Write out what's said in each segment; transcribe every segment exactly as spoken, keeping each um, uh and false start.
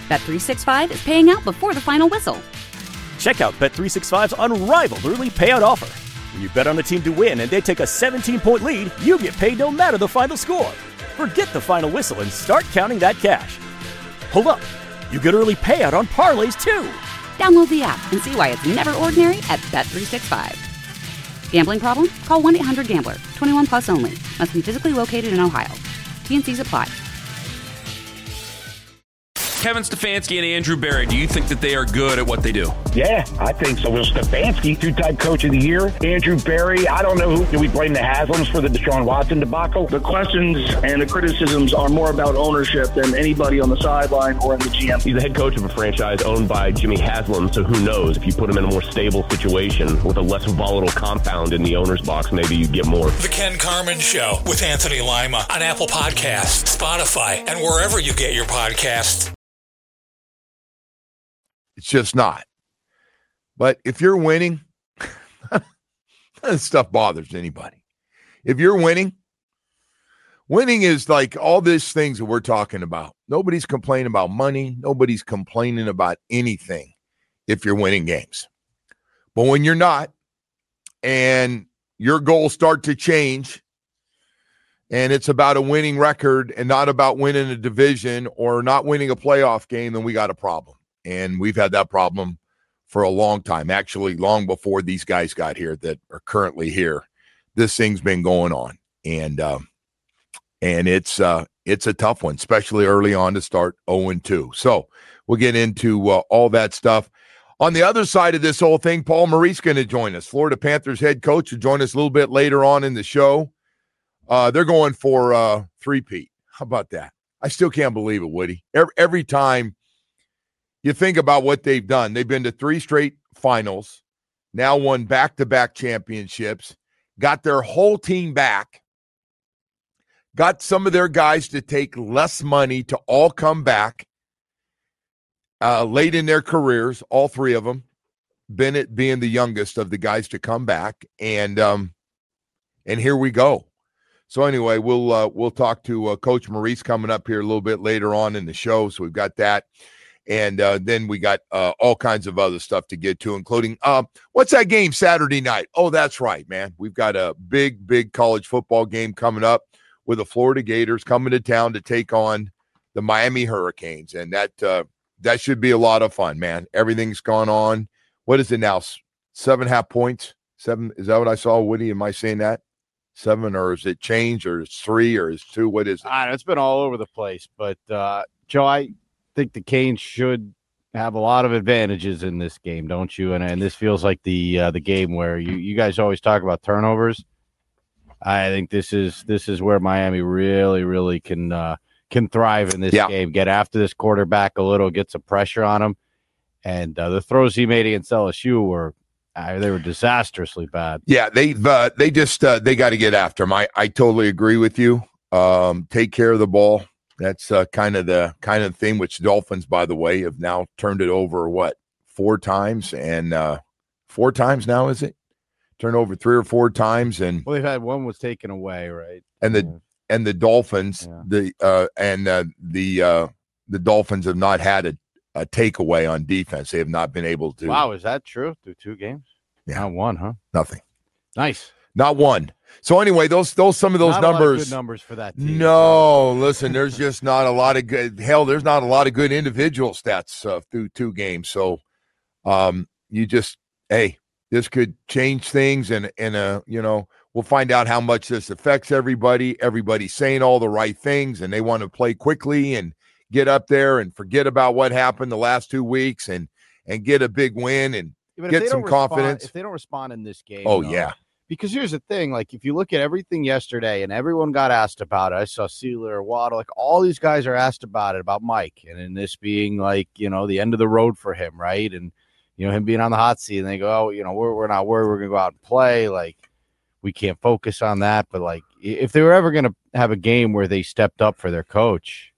Bet three sixty-five is paying out before the final whistle. Check out Bet three sixty-five's unrivaled early payout offer. When you bet on a team to win and they take a seventeen-point lead, you get paid no matter the final score. Forget the final whistle and start counting that cash. Hold up. You get early payout on parlays, too. Download the app and see why it's never ordinary at Bet three sixty-five. Gambling problem? Call one eight hundred gambler. twenty-one plus only. Must be physically located in Ohio. T N Cs apply. Kevin Stefanski and Andrew Berry, do you think that they are good at what they do? Yeah, I think so. Well, Stefanski, two-time coach of the year. Andrew Berry, I don't know who. Do we blame the Haslams for the Deshaun Watson debacle? The questions and the criticisms are more about ownership than anybody on the sideline or in the G M. He's the head coach of a franchise owned by Jimmy Haslam, so who knows? If you put him in a more stable situation with a less volatile compound in the owner's box, maybe you get more. The Ken Carman Show with Anthony Lima on Apple Podcasts, Spotify, and wherever you get your podcasts. It's just not. But if you're winning, that stuff bothers anybody. If you're winning, winning is like all these things that we're talking about. Nobody's complaining about money. Nobody's complaining about anything if you're winning games. But when you're not, and your goals start to change, and it's about a winning record and not about winning a division or not winning a playoff game, then we got a problem. And we've had that problem for a long time, actually long before these guys got here that are currently here. This thing's been going on, and um, and it's uh, it's a tough one, especially early on to start oh and two. So we'll get into uh, all that stuff. On the other side of this whole thing, Paul Maurice going to join us. Florida Panthers head coach will join us a little bit later on in the show. Uh, they're going for uh, three-peat. How about that? I still can't believe it, Woody. Every, every time you think about what they've done, they've been to three straight finals, now won back-to-back championships, got their whole team back, got some of their guys to take less money to all come back uh, late in their careers, all three of them, Bennett being the youngest of the guys to come back, and um, and here we go. So anyway, we'll uh, we'll talk to uh, Coach Maurice coming up here a little bit later on in the show, so we've got that. And uh, then we got uh, all kinds of other stuff to get to, including uh, what's that game Saturday night? Oh, that's right, man. We've got a big, big college football game coming up with the Florida Gators coming to town to take on the Miami Hurricanes. And that uh, that should be a lot of fun, man. Everything's gone on. What is it now? Seven and a half points? Seven? Is that what I saw, Woody? Am I saying that? Seven, or is it change, or is three, or is two? What is it? I don't know, it's been all over the place. But, uh, Joe, I – think the Canes should have a lot of advantages in this game, don't you? And and this feels like the uh, the game where you, you guys always talk about turnovers. I think this is this is where Miami really really can uh, can thrive in this yeah. game. Get after this quarterback a little, get some pressure on him, and uh, the throws he made against L S U were uh, they were disastrously bad. Yeah, they uh, they just uh, they got to get after him. I I totally agree with you. Um, take care of the ball. That's uh, kind of the kind of thing which Dolphins, by the way, have now turned it over, what, four times? And uh, four times now, is it? Turned over three or four times. And well, they've had one was taken away, right? And the yeah. and the Dolphins, yeah. the uh, and uh, the uh, the Dolphins have not had a, a takeaway on defense. They have not been able to. Wow, is that true? Through two games? Yeah. Not one, huh? Nothing. Nice. Not one. So anyway, those those some of those not numbers. A lot of good numbers for that team. No, listen, there's just not a lot of good. Hell, there's not a lot of good individual stats uh, through two games. So, um, you just hey, this could change things, and and uh, you know, we'll find out how much this affects everybody. Everybody's saying all the right things, and they want to play quickly and get up there and forget about what happened the last two weeks, and and get a big win and yeah, get some respond, confidence. If they don't respond in this game, oh though, yeah. Because here's the thing, like if you look at everything yesterday and everyone got asked about it, I saw Sealer, Waddle, like all these guys are asked about it, about Mike, and in this being like, you know, the end of the road for him, right? And, you know, him being on the hot seat, and they go, oh, you know, we're, we're not worried, we're going to go out and play. Like, we can't focus on that. But, like, if they were ever going to have a game where they stepped up for their coach,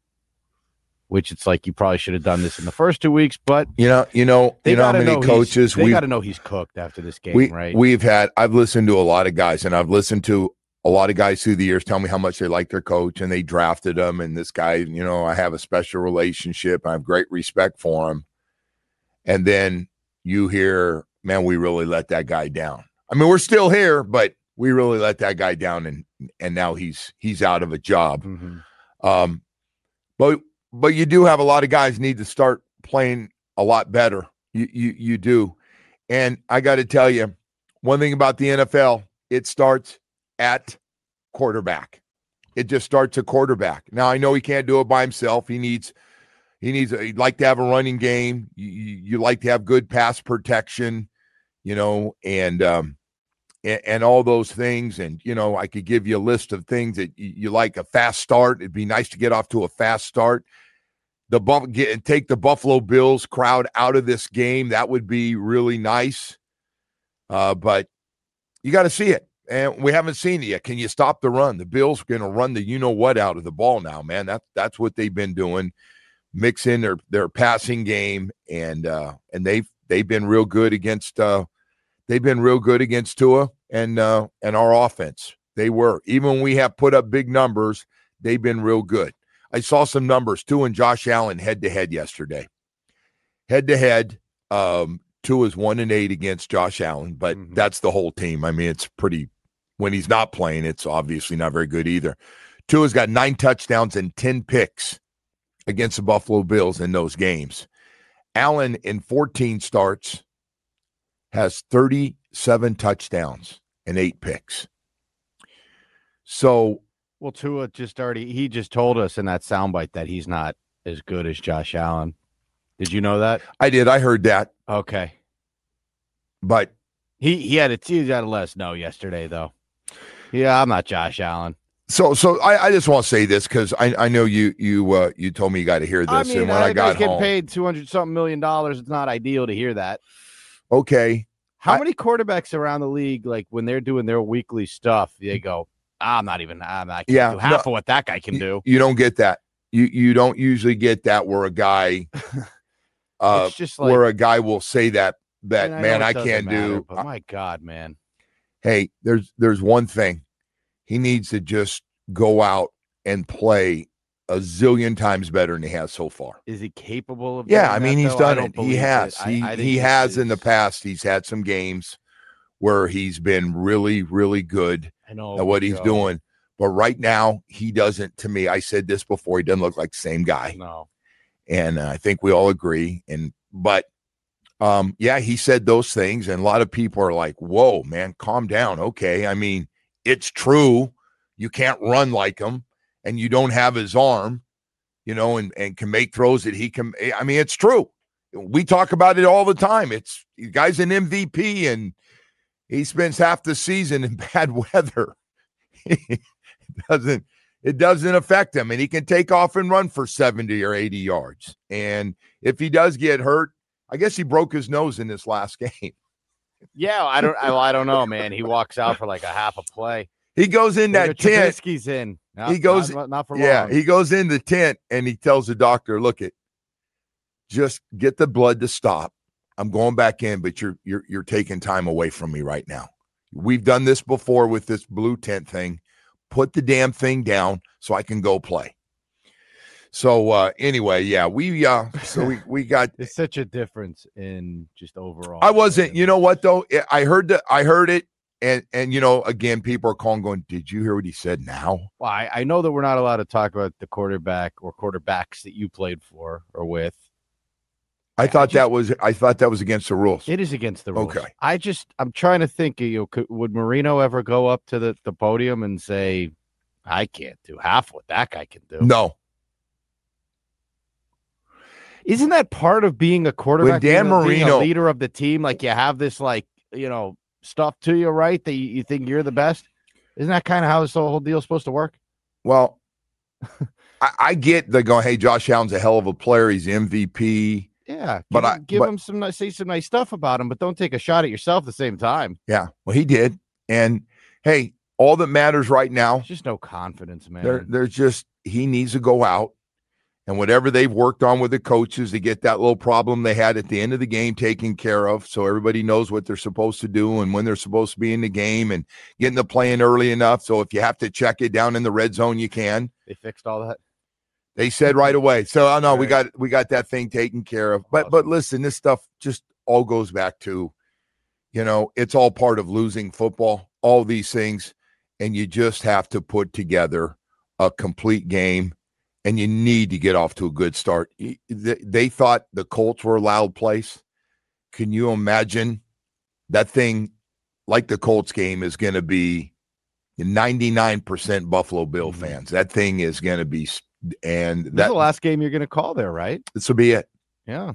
which it's like you probably should have done this in the first two weeks, but you know, you know, you know how many coaches they got to know he's cooked after this game, we, right? We've had. I've listened to a lot of guys, and I've listened to a lot of guys through the years tell me how much they like their coach and they drafted him. And this guy, you know, I have a special relationship. I have great respect for him. And then you hear, man, we really let that guy down. I mean, we're still here, but we really let that guy down, and and now he's he's out of a job. Mm-hmm. Um, but but you do have a lot of guys need to start playing a lot better. You you you do, and I got to tell you, one thing about the N F L, it starts at quarterback. It just starts at quarterback. Now I know he can't do it by himself. He needs he needs he'd like to have a running game. You, you, you like to have good pass protection, you know, and um. and all those things. And, you know, I could give you a list of things that you, you like. A fast start. It'd be nice to get off to a fast start. The buff get and take the Buffalo Bills crowd out of this game. That would be really nice. Uh, but you got to see it. And we haven't seen it yet. Can you stop the run? The Bills are going to run the you-know-what out of the ball now, man. That, that's what they've been doing. Mix in their, their passing game. And, uh, and they've, they've been real good against, uh, They've been real good against Tua and uh, and our offense. They were. Even when we have put up big numbers, they've been real good. I saw some numbers, Tua and Josh Allen head-to-head yesterday. Head-to-head, um, Tua's one and eight against Josh Allen, but mm-hmm. that's the whole team. I mean, it's pretty – when he's not playing, it's obviously not very good either. Tua's got nine touchdowns and ten picks against the Buffalo Bills in those games. Allen, in fourteen starts – has thirty-seven touchdowns and eight picks. So, well, Tua just already, he just told us in that soundbite that he's not as good as Josh Allen. Did you know that? I did. I heard that. Okay. But he, he had a, he had to let us know yesterday, though. Yeah, I'm not Josh Allen. So, so I, I just want to say this because I, I know you, you, uh, you told me you got to hear this. I mean, and when I, I got getting home, paid two hundred something million dollars, it's not ideal to hear that. Okay. How I, many quarterbacks around the league, like when they're doing their weekly stuff, they go, I'm not even, I'm not yeah, do half no, of what that guy can do. You don't get that. You you don't usually get that where a guy, uh, it's just like, where a guy will say that, that, man, I, man, I can't matter, do. But my God, man. Hey, there's, there's one thing. He needs to just go out and play a zillion times better than he has so far. Is he capable of Yeah, I that, mean, he's though? done it. He has. It. He, I, I he has is. in the past. He's had some games where he's been really, really good I know, at what he's Joe. doing. But right now, he doesn't, to me, I said this before, he doesn't look like the same guy. No. And uh, I think we all agree. And But, um, yeah, he said those things. And a lot of people are like, whoa, man, calm down. Okay, I mean, it's true. You can't run like him. And you don't have his arm, you know, and, and can make throws that he can. I mean, it's true. We talk about it all the time. It's the guy's an M V P and he spends half the season in bad weather. it doesn't, it doesn't affect him. And he can take off and run for seventy or eighty yards. And if he does get hurt, I guess he broke his nose in this last game. Yeah, I don't, I, I don't know, man. He walks out for like a half a play. He goes in that tent. Trubisky's in. Not, he goes, not, not for yeah, long. he goes in the tent and he tells the doctor, look, it, just get the blood to stop. I'm going back in, but you're, you're, you're taking time away from me right now. We've done this before with this blue tent thing. Put the damn thing down so I can go play. So uh, anyway, yeah, we, uh, so we, we got, it's such a difference in just overall. I wasn't, you know what though? I heard that I heard it. And, and you know, again, people are calling going, did you hear what he said now? Well, I, I know that we're not allowed to talk about the quarterback or quarterbacks that you played for or with. I, I thought just, that was I thought that was against the rules. It is against the rules. Okay. I just, I'm trying to think, you know, could, would Marino ever go up to the, the podium and say, I can't do half what that guy can do? No. Isn't that part of being a quarterback? When Dan being, Marino, being a leader of the team, like you have this, like, you know, stuff to you, right? That you, you think you're the best. Isn't that kind of how this whole deal is supposed to work? Well, I, I get the going, hey, Josh Allen's a hell of a player. He's M V P. Yeah. Give but him, I give but, him some nice, say some nice stuff about him, but don't take a shot at yourself at the same time. Yeah. Well, he did. And hey, all that matters right now, there's just no confidence, man. There, there's just, he needs to go out and whatever they've worked on with the coaches to get that little problem they had at the end of the game taken care of, so everybody knows what they're supposed to do and when they're supposed to be in the game, and getting the play in early enough so if you have to check it down in the red zone, you can. They fixed all that? They said right away. So I oh, know we got we got that thing taken care of. But but listen, this stuff just all goes back to, you know, it's all part of losing football, all these things, and you just have to put together a complete game. And you need to get off to a good start. They thought the Colts were a loud place. Can you imagine that thing, like the Colts game, is going to be ninety-nine percent Buffalo Bill fans. That thing is going to be, and that's the last game you're going to call there, right? This will be it. Yeah.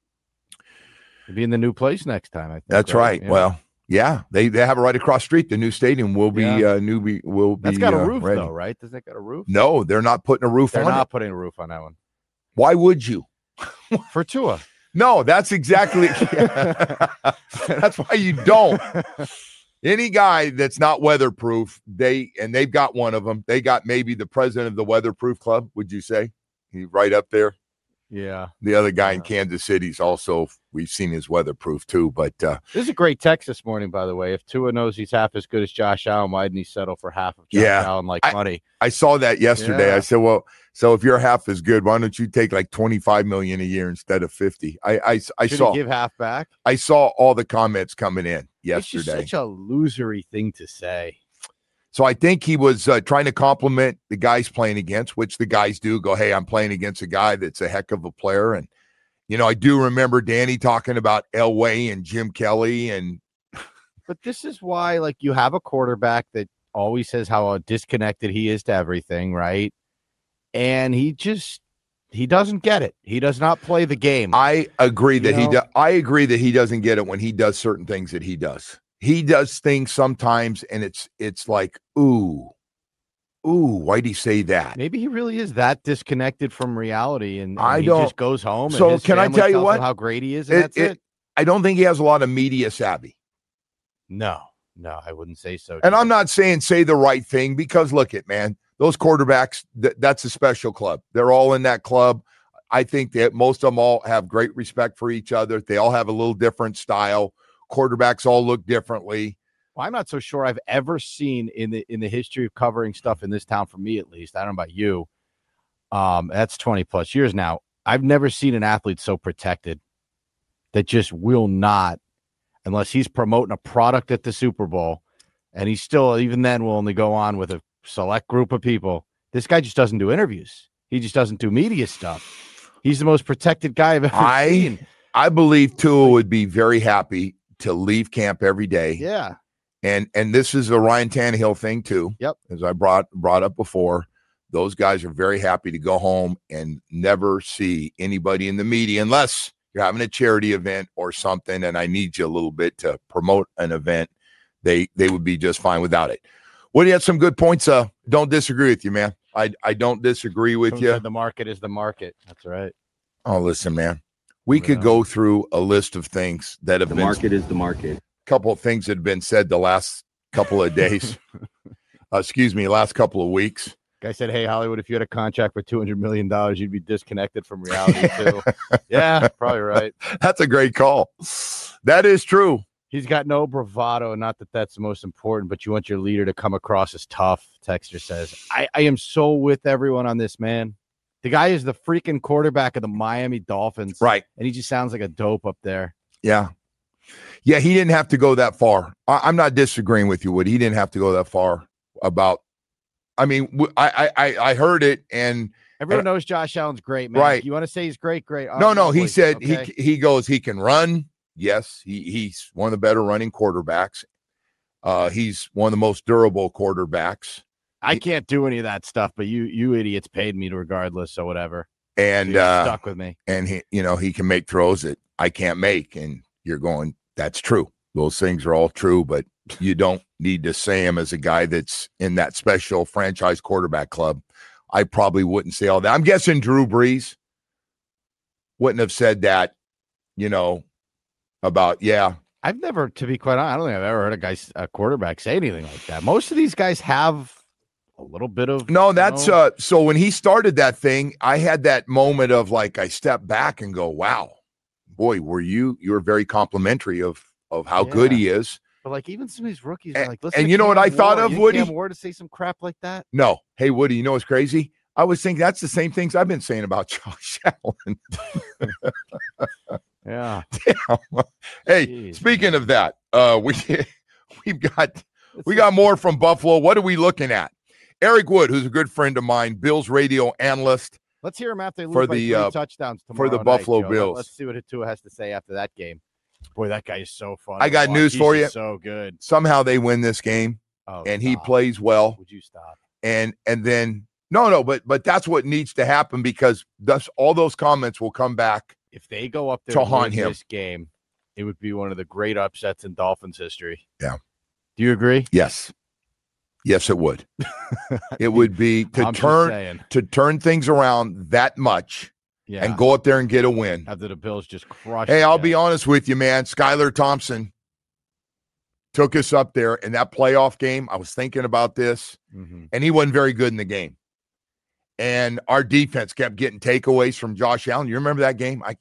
You'll be in the new place next time, I think. That's right. right. Yeah. Well, yeah, they, they have it right across the street. The new stadium will be yeah. uh, new. Be, will be. That's got a uh, roof ready. though, right? Does that got a roof? No, they're not putting a roof they're on it. They're not putting a roof on that one. Why would you? For Tua. No, that's exactly. That's why you don't. Any guy that's not weatherproof, they and they've got one of them. They got maybe the president of the weatherproof club. Would you say he's right up there? Yeah. The other guy yeah. in Kansas City's also, we've seen his weatherproof too. But uh, this is a great text this morning, by the way. If Tua knows he's half as good as Josh Allen, why didn't he settle for half of Josh yeah, Allen like I, money? I saw that yesterday. Yeah. I said, well, so if you're half as good, why don't you take like twenty-five million a year instead of fifty? I I, I Should saw he give half back. I saw all the comments coming in yesterday. It's just such a losery thing to say. So I think he was uh, trying to compliment the guys playing against, which the guys do. Go, hey, I'm playing against a guy that's a heck of a player. And, you know, I do remember Danny talking about Elway and Jim Kelly. and. But this is why, like, you have a quarterback that always says how disconnected he is to everything, right? And he just, he doesn't get it. He does not play the game. I agree that you know? he do- I agree that he doesn't get it when he does certain things that he does. He does things sometimes, and it's it's like, ooh, ooh, why'd he say that? Maybe he really is that disconnected from reality, and, and I he don't, just goes home. So and his can I family tell you tells what? him how great he is, and it, that's it, it. I don't think he has a lot of media savvy. No, no, I wouldn't say so. And I'm not saying say the right thing, because look it, man, those quarterbacks, th- that's a special club. They're all in that club. I think that most of them all have great respect for each other. They all have a little different style. Quarterbacks all look differently. Well, I'm not so sure I've ever seen in the in the history of covering stuff in this town, for me at least, I don't know about you. Um, that's twenty plus years now. I've never seen an athlete so protected that just will not, unless he's promoting a product at the Super Bowl, and he's still, even then, will only go on with a select group of people. This guy just doesn't do interviews. He just doesn't do media stuff. He's the most protected guy I've ever I, seen. I believe Tua would be very happy to leave camp every day. Yeah. And and this is a Ryan Tannehill thing too. Yep. As I brought brought up before, those guys are very happy to go home and never see anybody in the media unless you're having a charity event or something, and I need you a little bit to promote an event. They they would be just fine without it. Woody had some good points. Uh, don't disagree with you, man. I I don't disagree with Someone you. said the market is the market. That's right. Oh, listen, man. We Yeah. could go through a list of things that have The been market is the market. couple of things that have been said the last couple of days. uh, excuse me, last couple of weeks. Guy said, "Hey, Hollywood, if you had a contract for two hundred million dollars, you'd be disconnected from reality too." Yeah, probably right. That's a great call. That is true. He's got no bravado. Not that that's the most important, but you want your leader to come across as tough. Texter says, I, I am so with everyone on this, man. The guy is the freaking quarterback of the Miami Dolphins. Right. And he just sounds like a dope up there. Yeah. Yeah, he didn't have to go that far. I, I'm not disagreeing with you, Woody. He didn't have to go that far about, I mean, w- I, I, I heard it, and Everyone and, knows Josh Allen's great, man. Right. You want to say he's great, great. No, no, he Obviously, said okay? he he goes, he can run. Yes, he he's one of the better running quarterbacks. Uh, he's one of the most durable quarterbacks. I can't do any of that stuff, but you you idiots paid me to regardless, so whatever. And So you're uh, stuck with me. and he, you know, he can make throws that I can't make, and you're going, that's true. Those things are all true, but you don't need to say him as a guy that's in that special franchise quarterback club. I probably wouldn't say all that. I'm guessing Drew Brees wouldn't have said that, you know, about, yeah. I've never, to be quite honest, I don't think I've ever heard a guy, a quarterback say anything like that. Most of these guys have a little bit of no. That's know, uh. So when he started that thing, I had that moment of like I step back and go, "Wow, boy, were you you were very complimentary of of how yeah. good he is." But like even some of these rookies and, are like, listen and to you know Cam what I Ward. thought of, you Woody? Cam Ward to say some crap like that? No, hey Woody, you know what's crazy? I was thinking that's the same things I've been saying about Josh Allen. yeah. Damn. Hey, Jeez, speaking man. of that, uh, we we've got It's we a- got more from Buffalo. What are we looking at? Eric Wood, who's a good friend of mine, Bills radio analyst. Let's hear him after they lose For by the, three uh, touchdowns tomorrow for the night, Buffalo Joe. Bills. Let's see what Tua has to say after that game. Boy, that guy is so fun. I to got watch. news He's for just you. So good. Somehow they win this game, Oh, and he stop. plays well. Would you stop? And and then no, no, but but that's what needs to happen because thus all those comments will come back. If they go up there To and haunt win him. this game, it would be one of the great upsets in Dolphins history. Yeah. Do you agree? Yes, yes, it would. It would be to I'm just turn saying. to turn things around that much Yeah. and go up there and get a win. After the Bills just crushed. Hey, the I'll be Jets. honest with you, man. Skylar Thompson took us up there in that playoff game. I was thinking about this, Mhm. and he wasn't very good in the game. And our defense kept getting takeaways from Josh Allen. You remember that game? I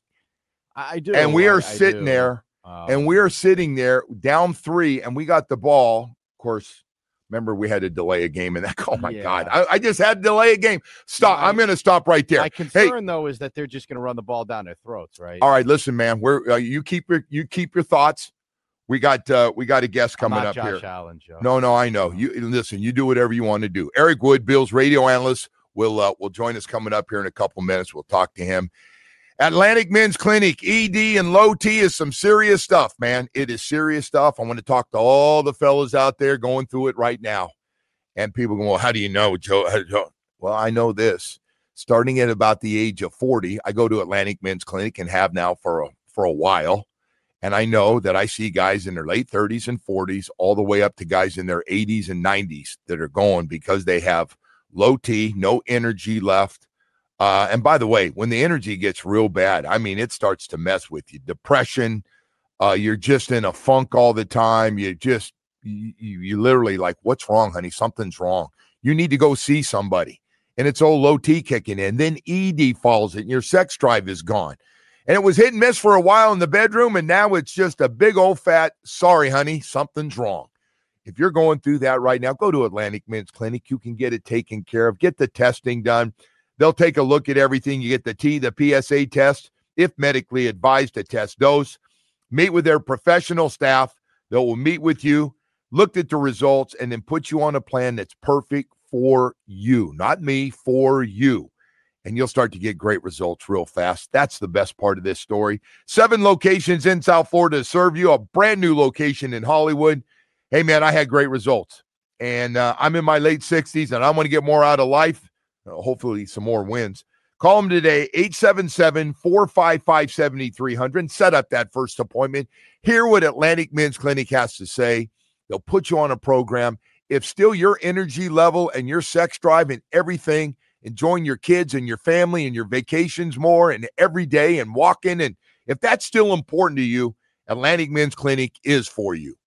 I I do. and we are I- I sitting do. there, Um, and we are sitting there down three, and we got the ball. Of course, remember we had to delay a game, and that. Oh my Yeah. God, I, I just had to delay a game. Stop! My- I'm going to stop right there. My concern, though, is that they're just going to run the ball down their throats, right? All right, listen, man. We're uh, you keep your you keep your thoughts. We got uh, we got a guest I'm coming not up Josh here. Allen, Joe. No, no, I know. You listen. You do whatever you want to do. Eric Wood, Bills radio analyst, will uh, will join us coming up here in a couple minutes. We'll talk to him. Atlantic Men's Clinic, E D and low T is some serious stuff, man. It is serious stuff. I want to talk to all the fellas out there going through it right now. And people go, well, how do you know, Joe? How do you- Well, I know this. Starting at about the age of forty, I go to Atlantic Men's Clinic and have now for a, for a while. And I know that I see guys in their late thirties and forties all the way up to guys in their eighties and nineties that are going because they have low T, no energy left. Uh, and by the way, when the energy gets real bad, I mean, it starts to mess with you. Depression, uh, you're just in a funk all the time. You just, you, you literally like, what's wrong, honey? Something's wrong. You need to go see somebody. And it's old low T kicking in. Then E D falls in. Your sex drive is gone. And it was hit and miss for a while in the bedroom, and now it's just a big old fat, sorry, honey, something's wrong. If you're going through that right now, go to Atlantic Men's Clinic. You can get it taken care of. Get the testing done. They'll take a look at everything. You get the T, the P S A test, if medically advised to test those. Meet with their professional staff. They will meet with you, look at the results, and then put you on a plan that's perfect for you. Not me, for you. And you'll start to get great results real fast. That's the best part of this story. Seven locations in South Florida to serve you, a brand new location in Hollywood. Hey, man, I had great results. And uh, I'm in my late sixties, and I want to get more out of life. Uh, hopefully some more wins. Call them today, eight seven seven, four five five, seven three zero zero, and set up that first appointment. Hear what Atlantic Men's Clinic has to say. They'll put you on a program. If still your energy level and your sex drive and everything, enjoying your kids and your family and your vacations more and every day and walking, and if that's still important to you, Atlantic Men's Clinic is for you.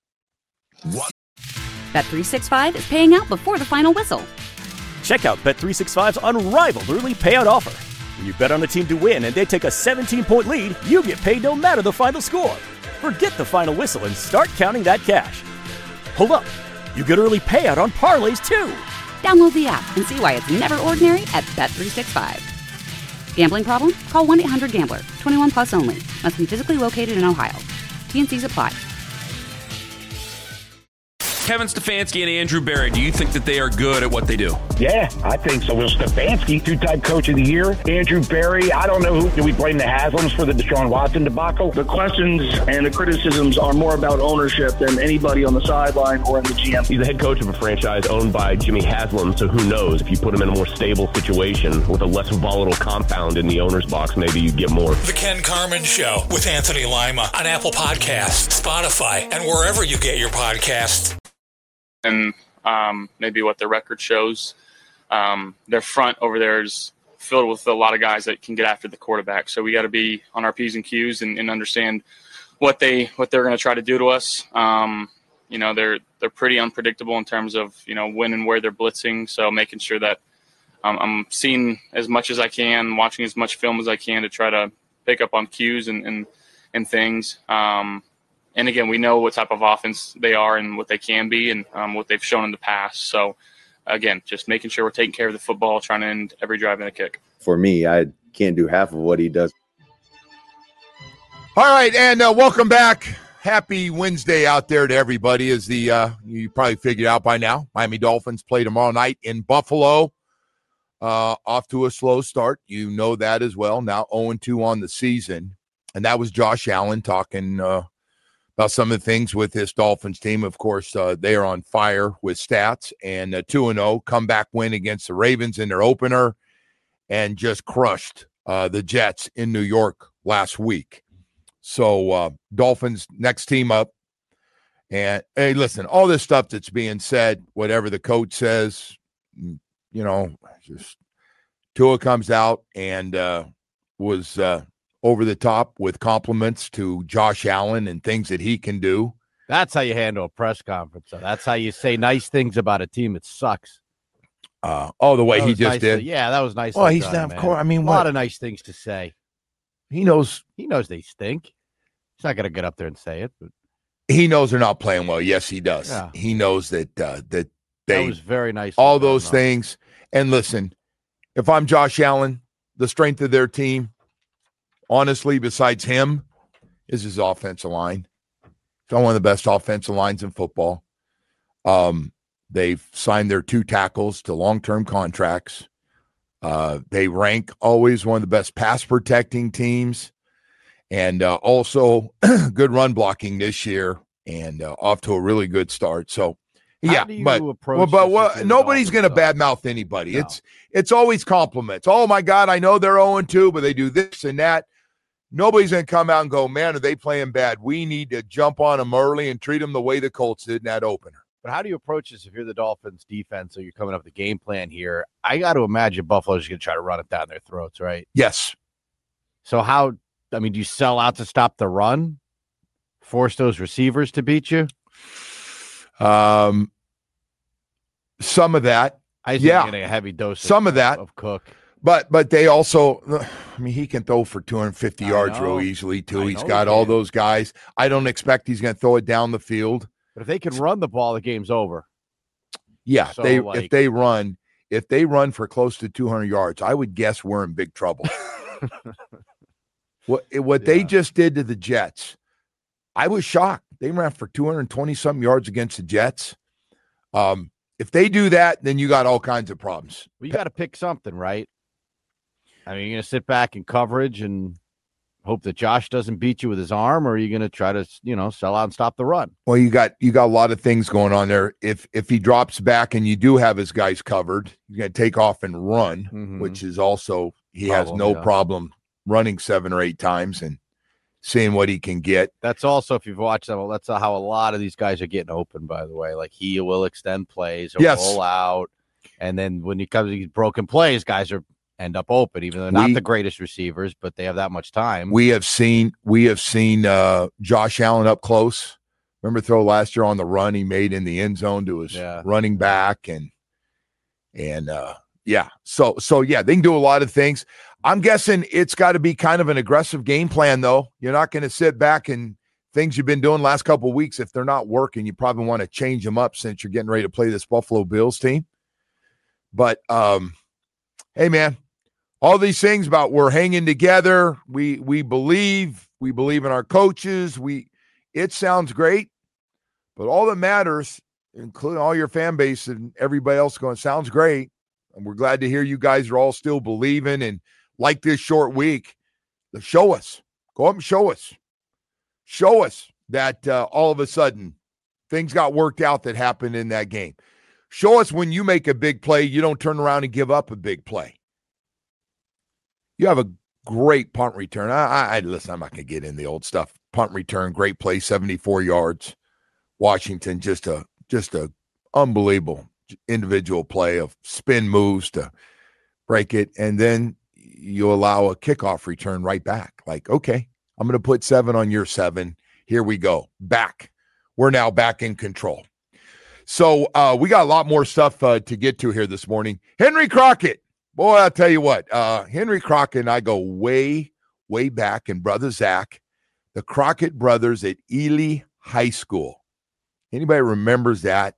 What? Bet three sixty-five is paying out before the final whistle. Check out Bet three sixty-five's unrivaled early payout offer. When you bet on a team to win and they take a seventeen-point lead, you get paid no matter the final score. Forget the final whistle and start counting that cash. Hold up. You get early payout on parlays, too. Download the app and see why it's never ordinary at Bet three sixty-five. Gambling problem? Call one eight hundred gambler. twenty-one plus only. Must be physically located in Ohio. T N Cs apply. Kevin Stefanski and Andrew Berry, do you think that they are good at what they do? Yeah, I think so. Will Stefanski, two-time coach of the year. Andrew Berry, I don't know who. Do we blame the Haslams for the Deshaun Watson debacle? The questions and the criticisms are more about ownership than anybody on the sideline or in the G M. He's the head coach of a franchise owned by Jimmy Haslam, so who knows? If you put him in a more stable situation with a less volatile compound in the owner's box, maybe you'd get more. The Ken Carman Show with Anthony Lima on Apple Podcasts, Spotify, and wherever you get your podcasts. And um, maybe what their record shows. Um, their front over there is filled with a lot of guys that can get after the quarterback. So we got to be on our P's and Q's and, and understand what they what they're going to try to do to us. Um, you know, they're they're pretty unpredictable in terms of, you know, when and where they're blitzing. So making sure that um, I'm seeing as much as I can, watching as much film as I can to try to pick up on cues and and, and things. Um, and again, we know what type of offense they are and what they can be and um, what they've shown in the past. So again, just making sure we're taking care of the football, trying to end every drive in a kick. For me, I can't do half of what he does. All right, and uh, welcome back. Happy Wednesday out there to everybody. As the uh, you probably figured out by now, Miami Dolphins play tomorrow night in Buffalo. Uh, off to a slow start. You know that as well. Now oh and two on the season. And that was Josh Allen talking uh, about some of the things with this Dolphins team. Of course, uh, they are on fire with stats. And a two and oh comeback win against the Ravens in their opener and just crushed uh, the Jets in New York last week. So uh, Dolphins next team up. And, hey, listen, all this stuff that's being said, whatever the coach says, you know, just Tua comes out and uh, was uh, over the top with compliments to Josh Allen and things that he can do. That's how you handle a press conference. So that's how you say nice things about a team that sucks. Uh, oh, the way he just nice did. To, yeah, that was nice. Well, he's done, not, man. of course. I mean, a what? lot of nice things to say. He knows. He knows they stink. He's not going to get up there and say it. But he knows they're not playing well. Yes, he does. Yeah. He knows that uh, that they. That was very nice. All those things. And listen, if I'm Josh Allen, the strength of their team, honestly, besides him, is his offensive line. It's one of the best offensive lines in football. Um, they've signed their two tackles to long-term contracts. Uh, they rank always one of the best pass protecting teams, and uh, also good run blocking this year, and uh, off to a really good start. So, yeah, but well, but well, nobody's going to badmouth anybody. No. It's it's always compliments. Oh my God, I know they're oh and two, but they do this and that. Nobody's going to come out and go, man, are they playing bad? We need to jump on them early and treat them the way the Colts did in that opener. But how do you approach this if you're the Dolphins defense, so you're coming up with the game plan here? I got to imagine Buffalo's going to try to run it down their throats, right? Yes. So how, I mean, do you sell out to stop the run? Force those receivers to beat you? Um, some of that. I think yeah. you're getting a heavy dose some of, of that. of Cook. But but they also, I mean, he can throw for two hundred fifty I yards know. real easily, too. I he's got he all those guys. I don't expect he's going to throw it down the field. But if they can run the ball, the game's over. Yeah, so, they like, if they run, if they run for close to two hundred yards, I would guess we're in big trouble. what what yeah. they just did to the Jets, I was shocked. They ran for two hundred twenty something yards against the Jets. Um, if they do that, then you got all kinds of problems. Well, you got to pick something, right? I mean, you're going to sit back in coverage and hope that Josh doesn't beat you with his arm, or are you going to try to, you know, sell out and stop the run? Well, you got you got a lot of things going on there. If if he drops back and you do have his guys covered, you're going to take off and run, mm-hmm. which is also he problem, has no yeah. problem running seven or eight times and seeing what he can get. That's also, if you've watched them, that's how a lot of these guys are getting open, by the way. Like, he will extend plays or yes. roll out, and then when he comes to these broken plays, guys are end up open, even though they're we, not the greatest receivers, but they have that much time. We have seen we have seen uh, Josh Allen up close. Remember throw last year on the run he made in the end zone to his yeah. running back, and and uh, yeah, so so yeah, they can do a lot of things. I'm guessing it's got to be kind of an aggressive game plan, though. You're not going to sit back and things you've been doing the last couple of weeks. If they're not working, you probably want to change them up since you're getting ready to play this Buffalo Bills team. But um, hey, man. All these things about we're hanging together. We we believe. We believe in our coaches. We it sounds great, but all that matters, including all your fan base and everybody else going, sounds great. And we're glad to hear you guys are all still believing and like this short week. Show us. Go up and show us. Show us that uh, all of a sudden things got worked out that happened in that game. Show us when you make a big play, you don't turn around and give up a big play. You have a great punt return. I, I listen, I'm not going to get in the old stuff. Punt return, great play, seventy-four yards. Washington, just a just a unbelievable individual play of spin moves to break it. And then you allow a kickoff return right back. Like, okay, I'm going to put seven on your seven. Here we go. Back we're now back in control. So uh, we got a lot more stuff uh, to get to here this morning. Henry Crockett. Boy, I'll tell you what. Uh, Henry Crockett and I go way, way back. And Brother Zach, the Crockett brothers at Ely High School. Anybody remembers that?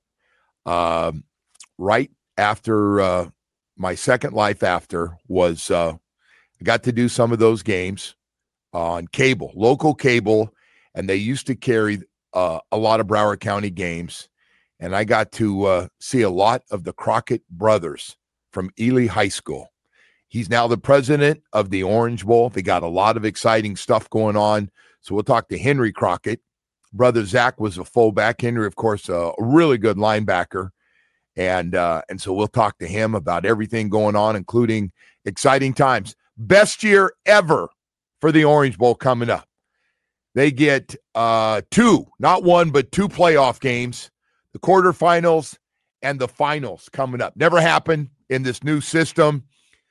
Uh, right after uh, my second life after was uh, I got to do some of those games on cable, local cable, and they used to carry uh, a lot of Broward County games. And I got to uh, see a lot of the Crockett brothers from Ely High School. He's now the president of the Orange Bowl. They got a lot of exciting stuff going on. So we'll talk to Henry Crockett. Brother Zach was a fullback. Henry, of course, a really good linebacker. And, uh, and so we'll talk to him about everything going on, including exciting times. Best year ever for the Orange Bowl coming up. They get uh, two, not one, but two playoff games. The quarterfinals and the finals coming up. Never happened in this new system.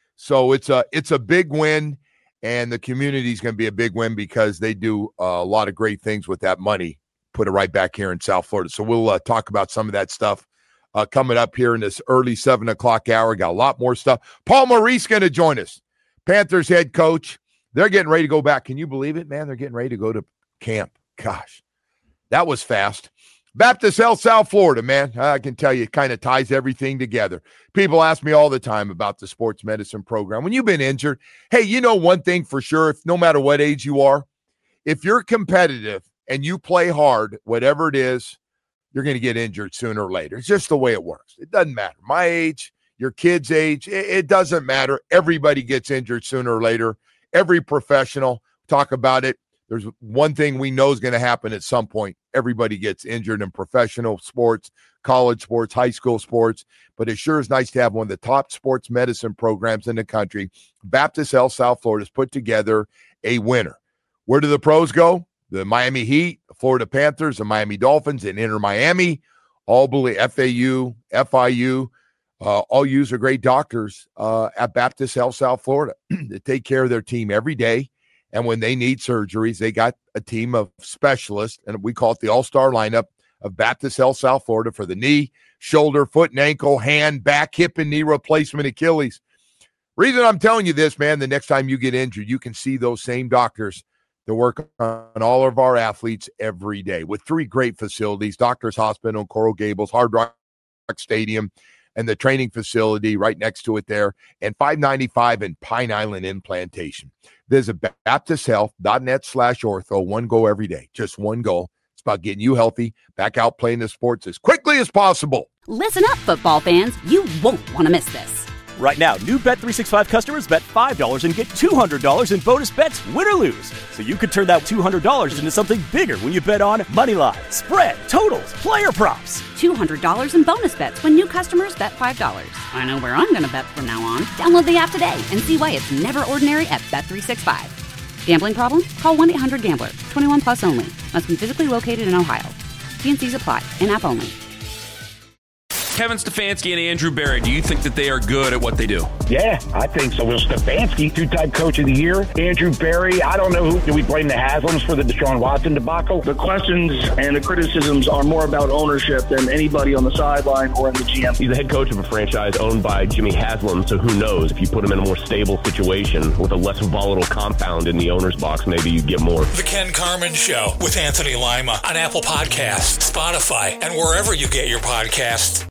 So it's a it's a big win, and the community is going to be a big win because they do uh, a lot of great things with that money. Put it right back here in South Florida. So we'll uh, talk about some of that stuff uh, coming up here in this early seven o'clock hour. Got a lot more stuff. Paul Maurice going to join us, Panthers head coach. They're getting ready to go back. Can you believe it, man? They're getting ready to go to camp. Gosh, that was fast. Baptist Health South Florida, man. I can tell you, it kind of ties everything together. People ask me all the time about the sports medicine program. When you've been injured, hey, you know one thing for sure, if no matter what age you are, if you're competitive and you play hard, whatever it is, you're going to get injured sooner or later. It's just the way it works. It doesn't matter. My age, your kid's age, it, it doesn't matter. Everybody gets injured sooner or later. Every professional, talk about it. There's one thing we know is going to happen at some point. Everybody gets injured in professional sports, college sports, high school sports, but it sure is nice to have one of the top sports medicine programs in the country. Baptist Health South Florida has put together a winner. Where do the pros go? The Miami Heat, the Florida Panthers, the Miami Dolphins, and Inter Miami, all believe F A U, F I U, uh, all use are great doctors uh, at Baptist Health South Florida. They take care of their team every day. And when they need surgeries, they got a team of specialists, and we call it the all-star lineup of Baptist Health South Florida for the knee, shoulder, foot and ankle, hand, back, hip, and knee replacement, Achilles. Reason I'm telling you this, man, the next time you get injured, you can see those same doctors that work on all of our athletes every day with three great facilities, Doctors Hospital, Coral Gables, Hard Rock Stadium, and the training facility right next to it there, and five ninety-five in Pine Island Implantation. Visit baptisthealth.net slash ortho. One goal every day. Just one goal. It's about getting you healthy, back out playing the sports as quickly as possible. Listen up, football fans. You won't want to miss this. Right now, new Bet three sixty-five customers bet five dollars and get two hundred dollars in bonus bets, win or lose. So you could turn that two hundred dollars into something bigger when you bet on money line, spread, totals, player props. two hundred dollars in bonus bets when new customers bet five dollars. I know where I'm going to bet from now on. Download the app today and see why it's never ordinary at Bet three sixty-five. Gambling problem? Call one eight hundred gambler. twenty-one plus only. Must be physically located in Ohio. T and C's apply. In-app only. Kevin Stefanski and Andrew Berry, do you think that they are good at what they do? Yeah, I think so. Will Stefanski, two-time coach of the year. Andrew Berry, I don't know who. Do we blame the Haslams for the Deshaun Watson debacle? The questions and the criticisms are more about ownership than anybody on the sideline or in the G M. He's the head coach of a franchise owned by Jimmy Haslam, so who knows? If you put him in a more stable situation with a less volatile compound in the owner's box, maybe you'd get more. The Ken Carman Show with Anthony Lima on Apple Podcasts, Spotify, and wherever you get your podcasts.